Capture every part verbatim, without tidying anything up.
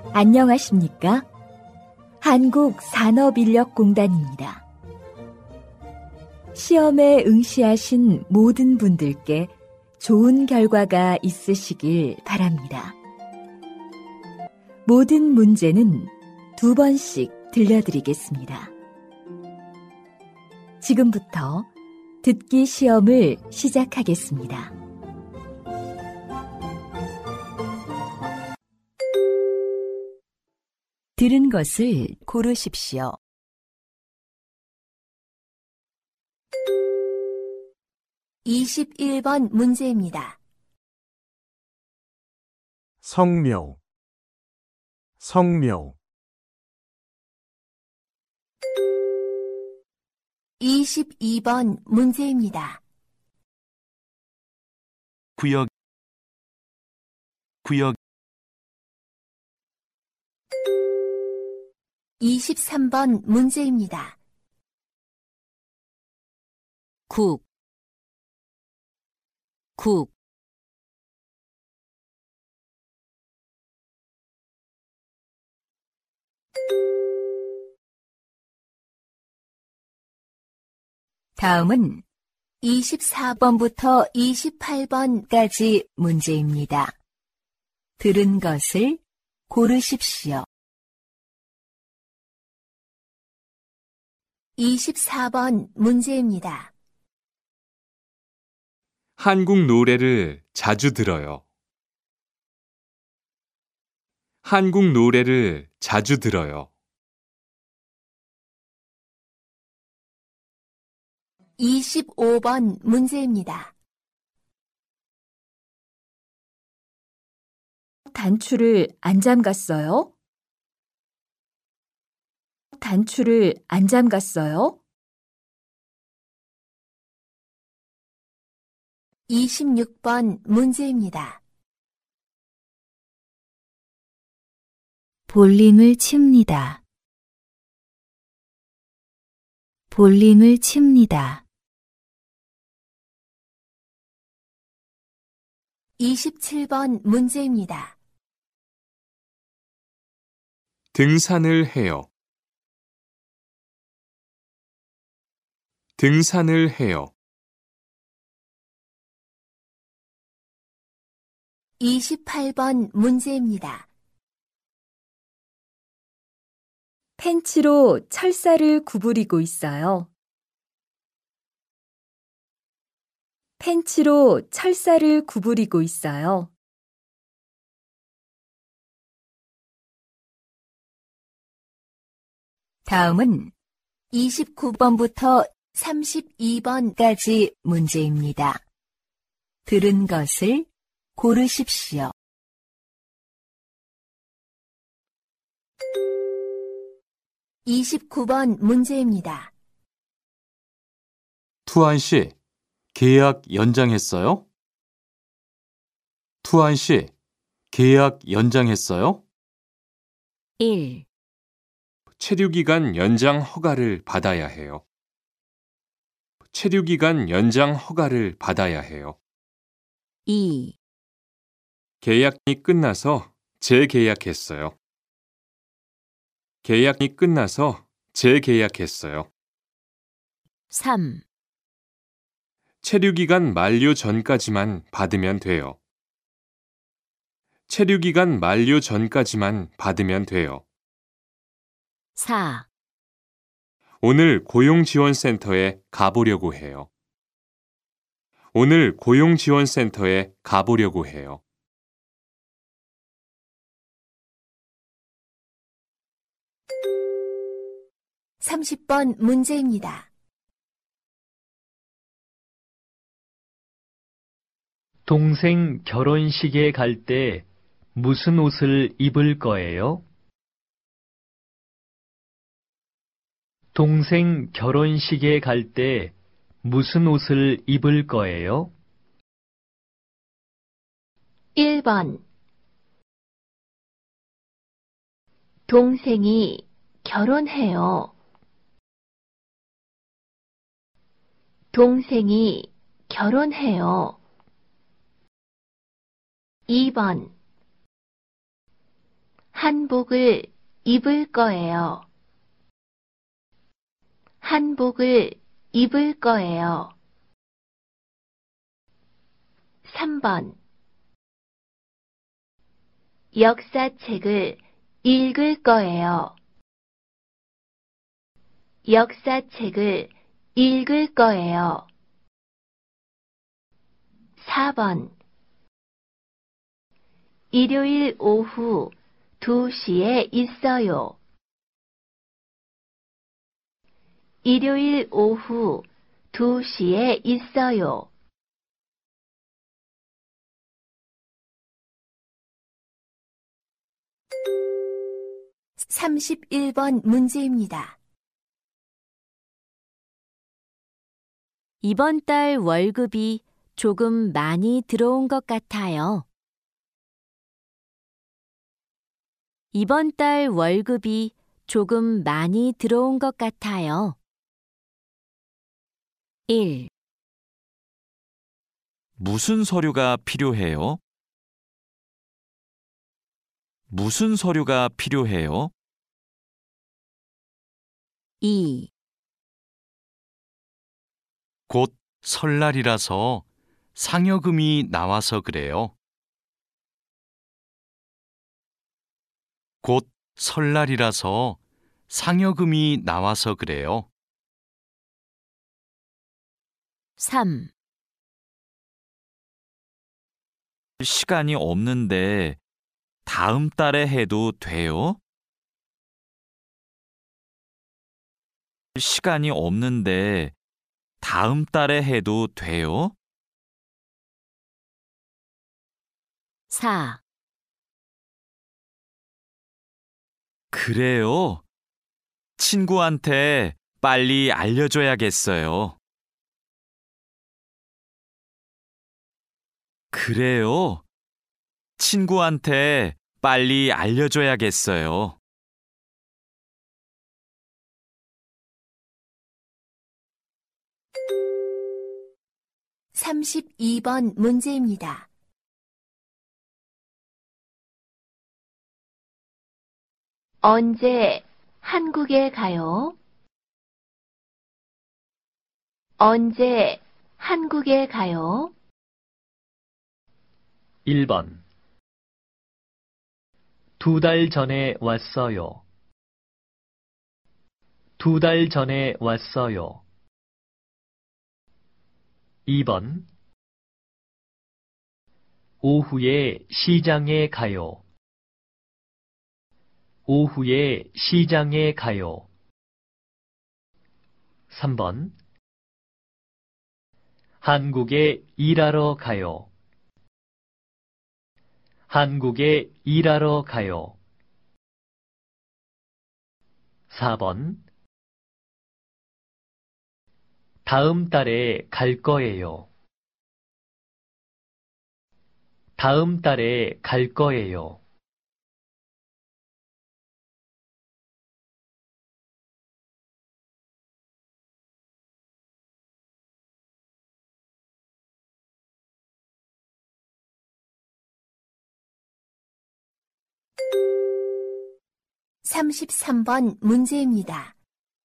안녕하십니까? 한국산업인력공단입니다. 시험에 응시하신 모든 분들께 좋은 결과가 있으시길 바랍니다. 모든 문제는 두 번씩 들려드리겠습니다. 지금부터 듣기 시험을 시작하겠습니다. 들은 것을 고르십시오. 이십일 번 문제입니다. 성묘, 성묘. 이십이 번 문제입니다. 구역, 구역. 이십삼 번 문제입니다. 국, 국. 다음은 이십사 번부터 이십팔 번까지 문제입니다. 들은 것을 고르십시오. 이십사 번 문제입니다. 한국 노래를 자주 들어요. 한국 노래를 자주 들어요. 이십오 번 문제입니다. 단추를 안 잠갔어요? 단추를 안 잠갔어요? 이십육 번 문제입니다. 볼링을 칩니다. 볼링을 칩니다. 이십칠 번 문제입니다. 등산을 해요. 등산을 해요. 이십팔 번 문제입니다. 펜치로 철사를 구부리고 있어요. 펜치로 철사를 구부리고 있어요. 다음은 이십구 번부터 삼십이 번까지 문제입니다. 들은 것을 고르십시오. 이십구 번 문제입니다. 투안 씨, 계약 연장했어요? 투안 씨, 계약 연장했어요? 일. 체류기간 연장 허가를 받아야 해요. 체류기간 연장 허가를 받아야 해요. 이. 계약이 끝나서 재계약했어요. 계약이 끝나서 재계약했어요. 삼. 체류기간 만료 전까지만 받으면 돼요. 체류기간 만료 전까지만 받으면 돼요. 사. 오늘 고용지원센터에 가보려고 해요. 오늘 고용지원센터에 가보려고 해요. 삼십 번 문제입니다. 동생 결혼식에 갈 때 무슨 옷을 입을 거예요? 동생 결혼식에 갈 때 무슨 옷을 입을 거예요? 일 번. 동생이 결혼해요. 동생이 결혼해요. 이 번. 한복을 입을 거예요. 한복을 입을 거예요. 삼 번 역사책을 읽을 거예요. 역사책을 읽을 거예요. 사 번 일요일 오후 두 시에 있어요. 일요일 오후 두 시에 있어요. 삼십일 번 문제입니다. 이번 달 월급이 조금 많이 들어온 것 같아요. 이번 달 월급이 조금 많이 들어온 것 같아요. 일. 무슨 서류가 필요해요? 무슨 서류가 필요해요? 이. 곧 설날이라서 상여금이 나와서 그래요. 곧 설날이라서 상여금이 나와서 그래요. 삼. 시간이 없는데 다음 달에 해도 돼요? 시간이 없는데 다음 달에 해도 돼요? 사. 그래요? 친구한테 빨리 알려줘야겠어요. 그래요? 친구한테 빨리 알려줘야겠어요. 삼십이 번 문제입니다. 언제 한국에 가요? 언제 한국에 가요? 일 번 두 달 전에 왔어요. 두 달 전에 왔어요. 이 번 오후에 시장에 가요. 오후에 시장에 가요. 삼 번 한국에 일하러 가요. 한국에 일하러 가요. 사 번 다음 달에 갈 거예요. 다음 달에 갈 거예요. 삼십삼 번 문제입니다.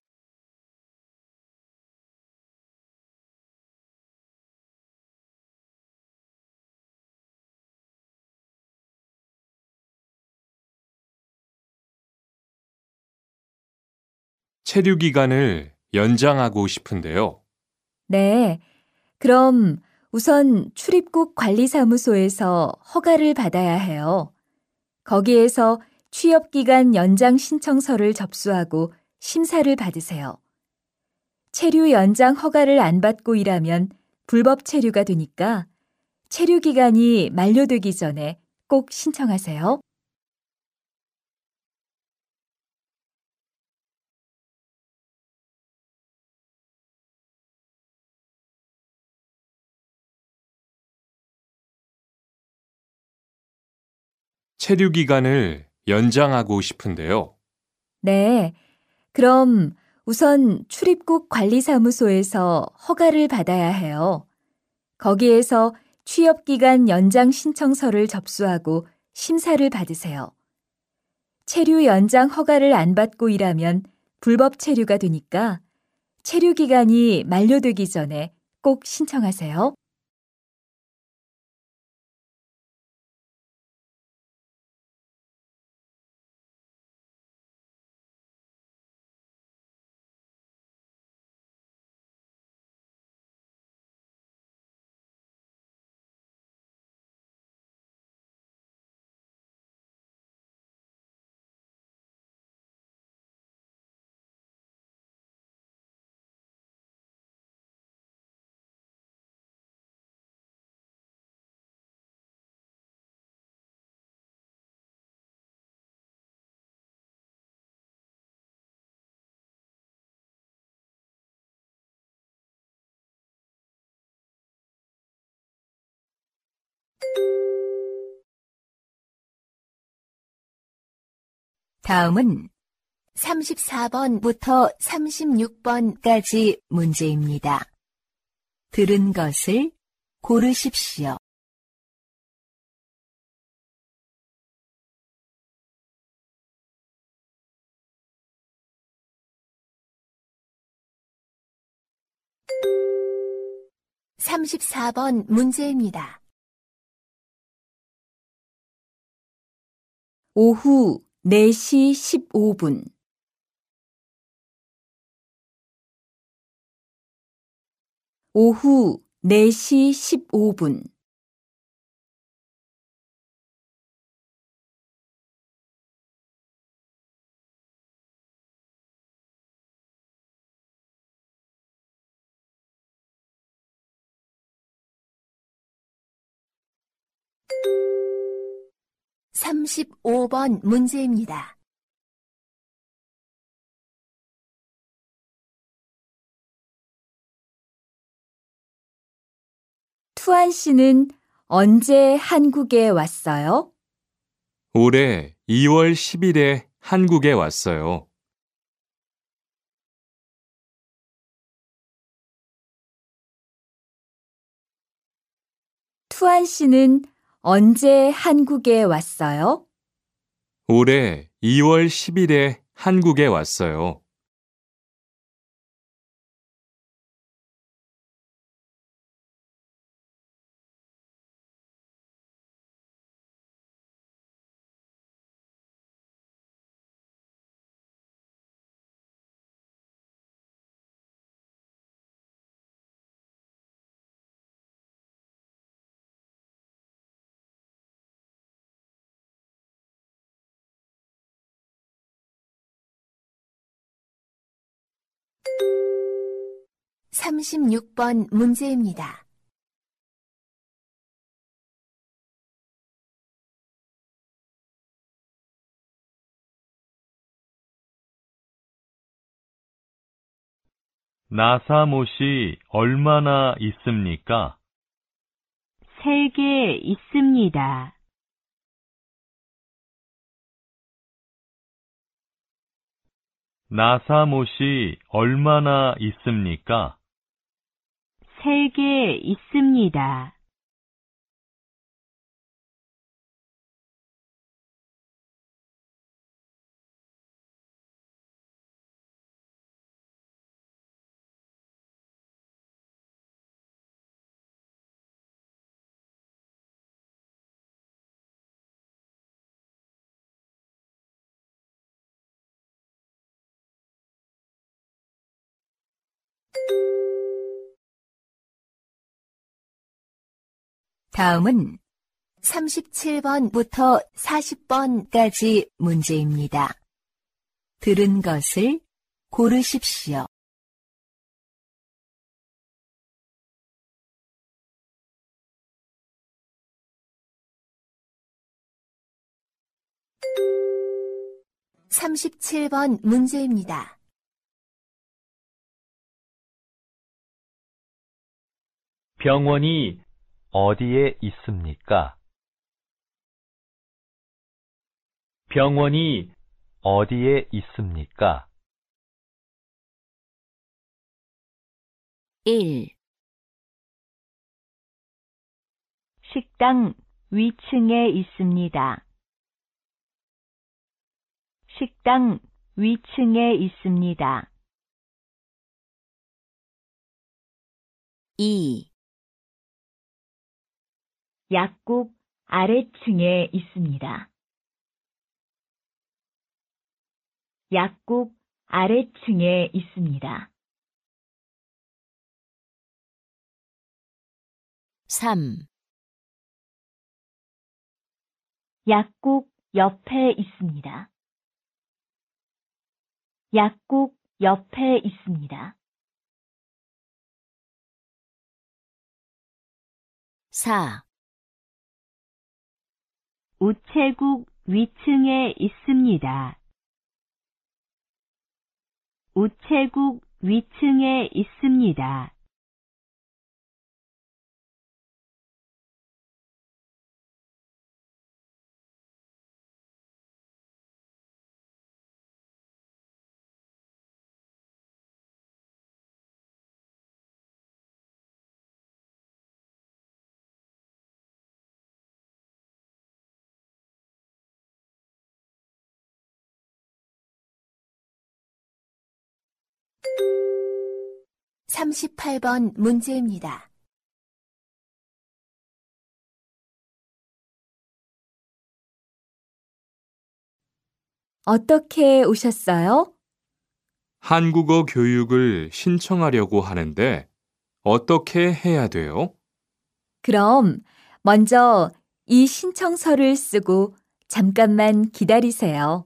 체류 기간을 연장하고 싶은데요. 네, 그럼 우선 출입국 관리사무소에서 허가를 받아야 해요. 거기에서 취업기간 연장 신청서를 접수하고 심사를 받으세요. 체류 연장 허가를 안 받고 일하면 불법 체류가 되니까 체류 기간이 만료되기 전에 꼭 신청하세요. 체류 기간을 연장하고 싶은데요. 네, 그럼 우선 출입국 관리사무소에서 허가를 받아야 해요. 거기에서 취업기간 연장 신청서를 접수하고 심사를 받으세요. 체류 연장 허가를 안 받고 일하면 불법 체류가 되니까 체류 기간이 만료되기 전에 꼭 신청하세요. 다음은 삼십사 번부터 삼십육 번까지 문제입니다. 들은 것을 고르십시오. 삼십사 번 문제입니다. 오후 네 시 십오 분. 오후 네 시 십오 분. 삼십오 번 문제입니다. 투안 씨는 언제 한국에 왔어요? 올해 이월 십일에 한국에 왔어요. 투안 씨는 언제 한국에 왔어요? 올해 이월 십일에 한국에 왔어요. 삼십육 번 문제입니다. 나사못이 얼마나 있습니까? 세 개 있습니다. 나사못이 얼마나 있습니까? 세 개 있습니다. 다음은 삼십칠 번부터 사십 번까지 문제입니다. 들은 것을 고르십시오. 삼십칠 번 문제입니다. 병원이 어디에 있습니까? 병원이 어디에 있습니까? 일. 식당 위층에 있습니다. 식당 위층에 있습니다. 이. 약국 아래층에 있습니다. 약국 아래층에 있습니다. 삼. 약국 옆에 있습니다. 약국 옆에 있습니다. 사. 우체국 위층에 있습니다. 우체국 위층에 있습니다. 삼십팔 번 문제입니다. 어떻게 오셨어요? 한국어 교육을 신청하려고 하는데 어떻게 해야 돼요? 그럼 먼저 이 신청서를 쓰고 잠깐만 기다리세요.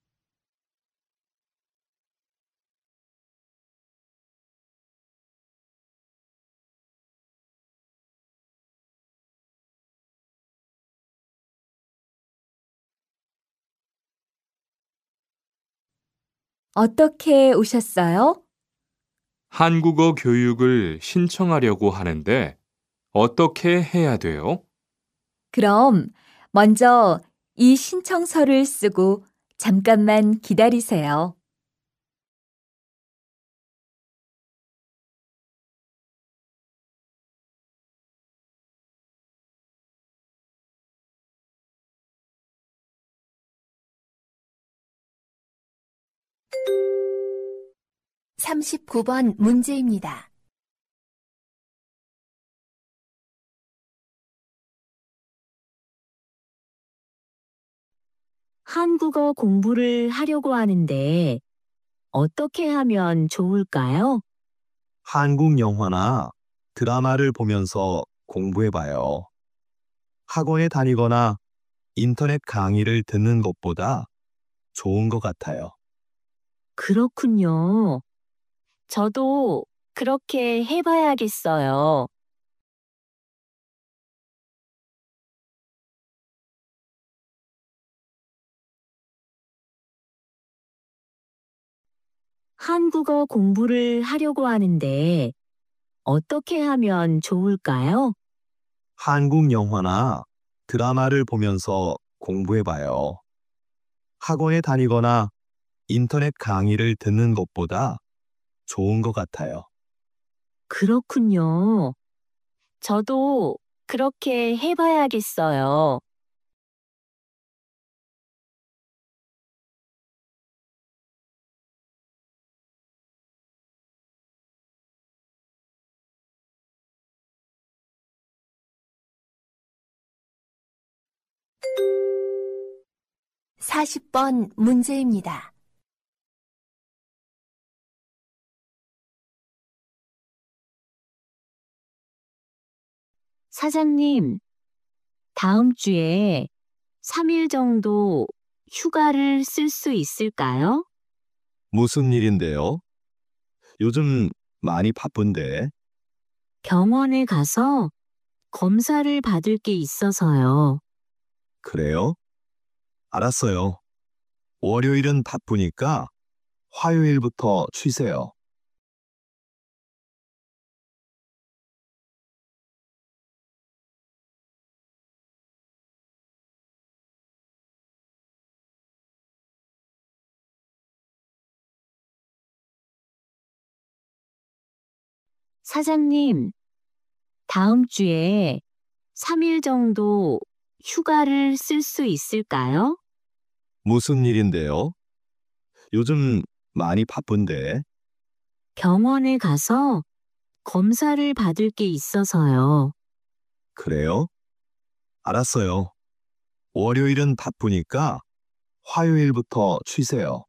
어떻게 오셨어요? 한국어 교육을 신청하려고 하는데 어떻게 해야 돼요? 그럼 먼저 이 신청서를 쓰고 잠깐만 기다리세요. 삼십구 번 문제입니다. 한국어 공부를 하려고 하는데 어떻게 하면 좋을까요? 한국 영화나 드라마를 보면서 공부해봐요. 학원에 다니거나 인터넷 강의를 듣는 것보다 좋은 것 같아요. 그렇군요. 저도 그렇게 해봐야겠어요. 한국어 공부를 하려고 하는데 어떻게 하면 좋을까요? 한국 영화나 드라마를 보면서 공부해봐요. 학원에 다니거나 인터넷 강의를 듣는 것보다 좋은 것 같아요. 그렇군요. 저도 그렇게 해봐야겠어요. 사십 번 문제입니다. 사장님, 다음 주에 삼 일 정도 휴가를 쓸 수 있을까요? 무슨 일인데요? 요즘 많이 바쁜데. 병원에 가서 검사를 받을 게 있어서요. 그래요? 알았어요. 월요일은 바쁘니까 화요일부터 쉬세요. 사장님, 다음 주에 삼 일 정도 휴가를 쓸 수 있을까요? 무슨 일인데요? 요즘 많이 바쁜데. 병원에 가서 검사를 받을 게 있어서요. 그래요? 알았어요. 월요일은 바쁘니까 화요일부터 쉬세요.